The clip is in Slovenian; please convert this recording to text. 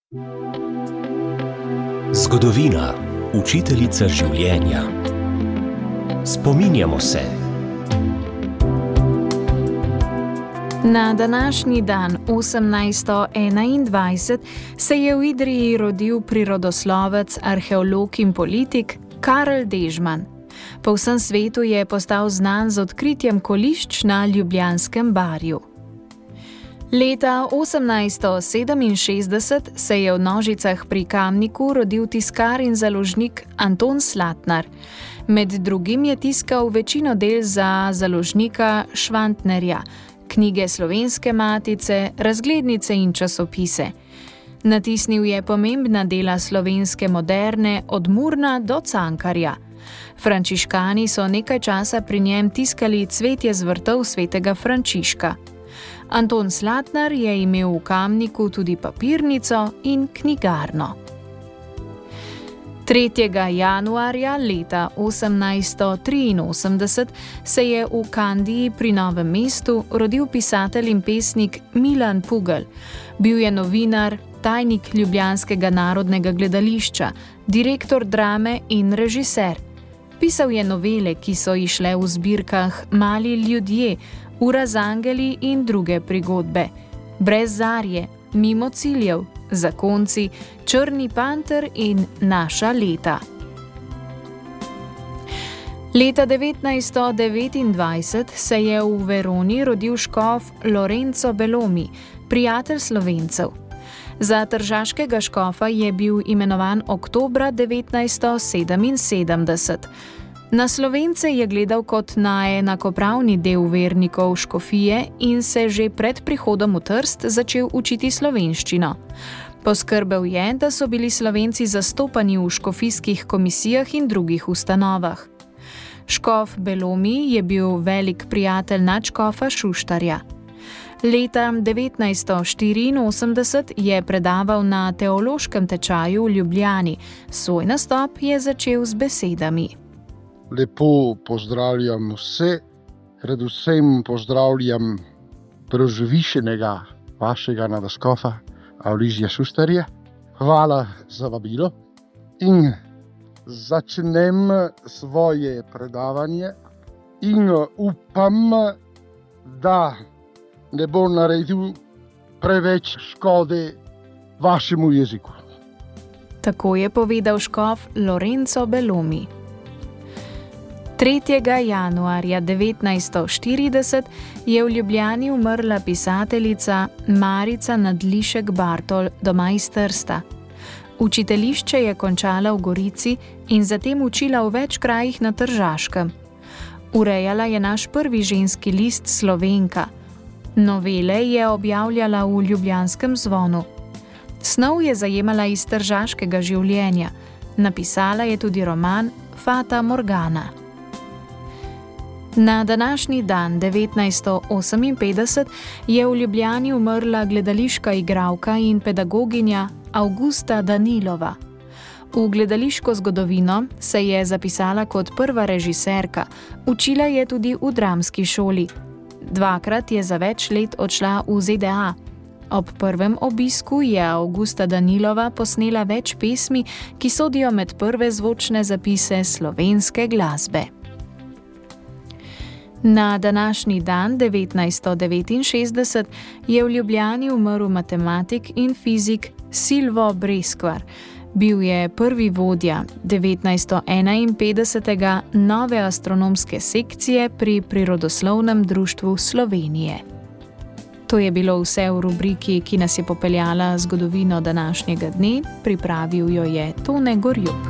Zgodovina, učiteljica življenja. Spominjamo se. Na današnji dan 1821 se je v Idriji rodil prirodoslovec, arheolog in politik Karl Dežman. Po vsem svetu je postal znan z odkritjem kolišč na Ljubljanskem barju. Leta 1867 se je v Nožicah pri Kamniku rodil tiskar in založnik Anton Slatnar. Med drugim je tiskal večino del za založnika Švantnerja, knjige Slovenske matice, razglednice in časopise. Natisnil je pomembna dela slovenske moderne od Murna do Cankarja. Frančiškani so nekaj časa pri njem tiskali cvetje z vrtov svetega Frančiška. Anton Slatnar je imel v Kamniku tudi papirnico in knjigarno. 3. januarja leta 1883 se je v Kandiji pri Novem mestu rodil pisatelj in pesnik Milan Pugelj. Bil je novinar, tajnik Ljubljanskega narodnega gledališča, direktor drame in režiser. Pisal je novele, ki so izšle v zbirkah Mali ljudje, Ura z angeli in druge prigodbe. Brez zarje, Mimo ciljev, Zakonci, Črni panter in Naša leta. Leta 1929 se je v Veroni rodil škof Lorenzo Bellomi, prijatelj Slovencev. Za tržaškega škofa je bil imenovan oktobra 1977. Na Slovence je gledal kot na enakopravni del vernikov škofije in se že pred prihodom v Trst začel učiti slovenščino. Poskrbel je, da so bili Slovenci zastopani v škofijskih komisijah in drugih ustanovah. Škof Bellomi je bil velik prijatelj nadškofa Šuštarja. Leta 1984 je predaval na teološkem tečaju v Ljubljani. Svoj nastop je začel z besedami. Lepo pozdravljam vse, predvsem pozdravljam prežvišenega vašega nadškofa Alojzija Šuštarja. Hvala za vabilo in začnem svoje predavanje in upam, da ne bo naredil preveč škode vašemu jeziku. Tako je povedal škof Lorenzo Bellomi. 3. januarja 1940 je v Ljubljani umrla pisateljica Marica Nadlišek Bartol doma iz Trsta. Učiteljišče je končala v Gorici in zatem učila v več krajih na Tržaškem. Urejala je naš prvi ženski list Slovenka. Novele je objavljala v Ljubljanskem zvonu. Snov je zajemala iz tržaškega življenja. Napisala je tudi roman Fata Morgana. Na današnji dan 1958 je v Ljubljani umrla gledališka igralka in pedagoginja Avgusta Danilova. V gledališko zgodovino se je zapisala kot prva režiserka, učila je tudi v dramski šoli. Dvakrat je za več let odšla v ZDA. Ob prvem obisku je Avgusta Danilova posnela več pesmi, ki sodijo med prve zvočne zapise slovenske glasbe. Na današnji dan 1969 je v Ljubljani umrl matematik in fizik Silvo Breskvar. Bil je prvi vodja 1951. nove astronomske sekcije pri Prirodoslovnem društvu Slovenije. To je bilo vse v rubriki, ki nas je popeljala zgodovino današnjega dne, pripravil jo je Tone Gorjup.